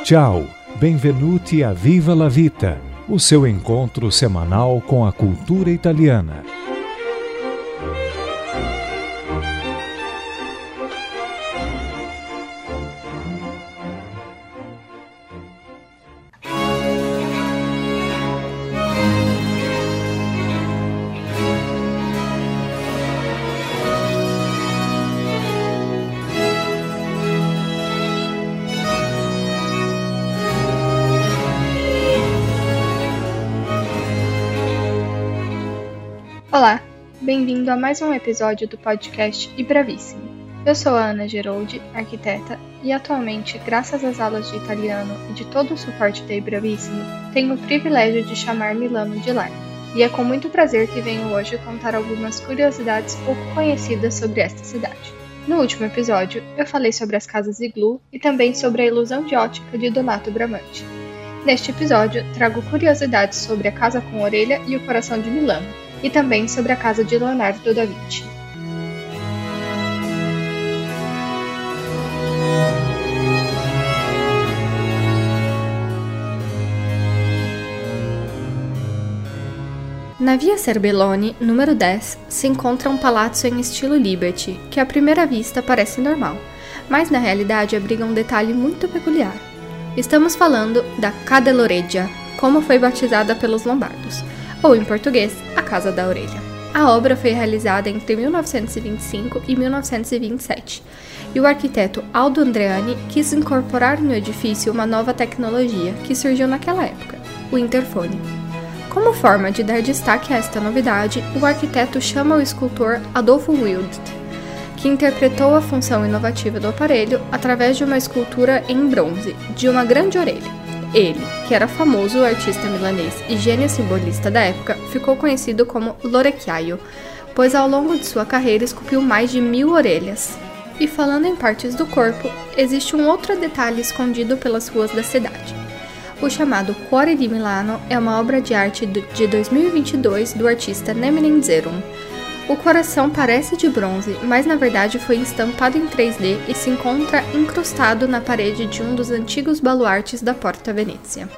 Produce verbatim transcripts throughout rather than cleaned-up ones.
Ciao, benvenuti a Viva la Vita, o seu encontro semanal com a cultura italiana. Olá, bem-vindo a mais um episódio do podcast I Bravissimi. Eu sou a Ana Geroldi, arquiteta, e atualmente, graças às aulas de italiano e de todo o suporte da I Bravissimi, tenho o privilégio de chamar Milano de lar. E é com muito prazer que venho hoje contar algumas curiosidades pouco conhecidas sobre esta cidade. No último episódio, eu falei sobre as casas iglu e também sobre a ilusão de ótica de Donato Bramante. Neste episódio, trago curiosidades sobre a Casa com Orelha e o Coração de Milano, e também sobre a casa de Leonardo da Vinci. Na Via Serbelloni, número dez, se encontra um palazzo em estilo Liberty, que à primeira vista parece normal, mas na realidade abriga um detalhe muito peculiar. Estamos falando da Ca dell'Orecchia, como foi batizada pelos lombardos, ou em português, a Casa da Orelha. A obra foi realizada entre mil novecentos e vinte e cinco e mil novecentos e vinte e sete, e o arquiteto Aldo Andreani quis incorporar no edifício uma nova tecnologia que surgiu naquela época, o interfone. Como forma de dar destaque a esta novidade, o arquiteto chama o escultor Adolfo Wildt, que interpretou a função inovativa do aparelho através de uma escultura em bronze, de uma grande orelha. Ele, que era famoso artista milanês e gênio simbolista da época, ficou conhecido como L'Orecchiaio, pois ao longo de sua carreira esculpiu mais de mil orelhas. E falando em partes do corpo, existe um outro detalhe escondido pelas ruas da cidade. O chamado Cuore di Milano é uma obra de arte de dois mil e vinte e dois do artista Nemanja Zerum. O coração parece de bronze, mas na verdade foi estampado em três D e se encontra incrustado na parede de um dos antigos baluartes da Porta Venezia.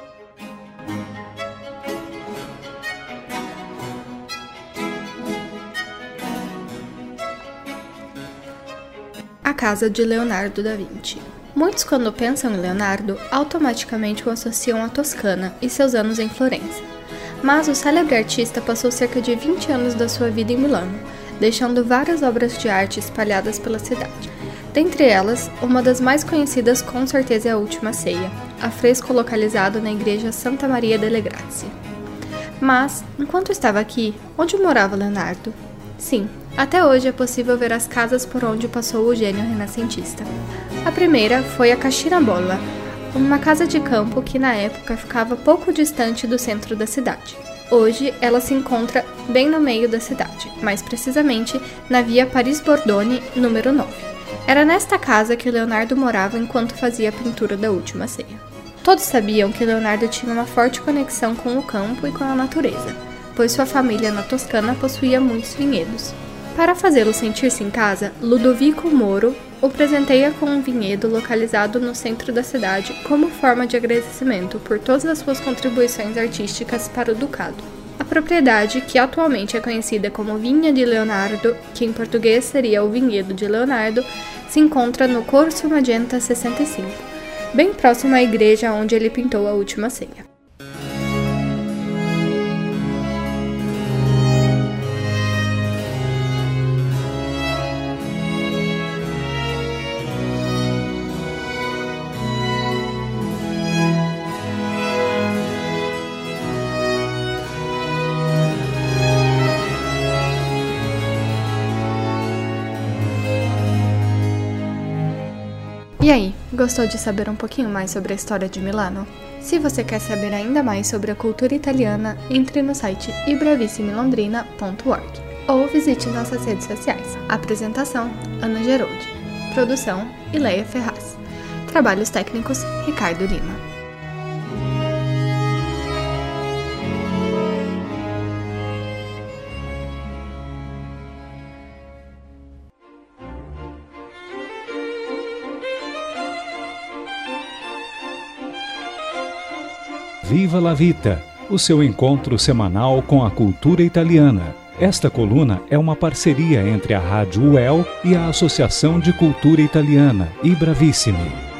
A casa de Leonardo da Vinci. Muitos, quando pensam em Leonardo, automaticamente o associam à Toscana e seus anos em Florença. Mas o célebre artista passou cerca de vinte anos da sua vida em Milano, deixando várias obras de arte espalhadas pela cidade. Dentre elas, uma das mais conhecidas com certeza é a Última Ceia, afresco localizado na igreja Santa Maria delle Grazie. Mas, enquanto estava aqui, onde morava Leonardo? Sim, até hoje é possível ver as casas por onde passou o gênio renascentista. A primeira foi a Cascina Bolla, uma casa de campo que na época ficava pouco distante do centro da cidade. Hoje ela se encontra bem no meio da cidade, mais precisamente na Via Paris-Bordone, número nove. Era nesta casa que Leonardo morava enquanto fazia a pintura da Última Ceia. Todos sabiam que Leonardo tinha uma forte conexão com o campo e com a natureza, pois sua família na Toscana possuía muitos vinhedos. Para fazê-lo sentir-se em casa, Ludovico Moro o presenteia com um vinhedo localizado no centro da cidade como forma de agradecimento por todas as suas contribuições artísticas para o ducado. A propriedade, que atualmente é conhecida como Vinha de Leonardo, que em português seria o Vinhedo de Leonardo, se encontra no Corso Magenta sessenta e cinco, bem próximo à igreja onde ele pintou a Última Ceia. E aí, gostou de saber um pouquinho mais sobre a história de Milano? Se você quer saber ainda mais sobre a cultura italiana, entre no site i bravissimi londrina ponto org ou visite nossas redes sociais. Apresentação: Ana Geroldi. Produção: Ileia Ferraz. Trabalhos técnicos: Ricardo Lima. Viva la Vita, o seu encontro semanal com a cultura italiana. Esta coluna é uma parceria entre a Rádio U E L e a Associação de Cultura Italiana, I Bravissimi.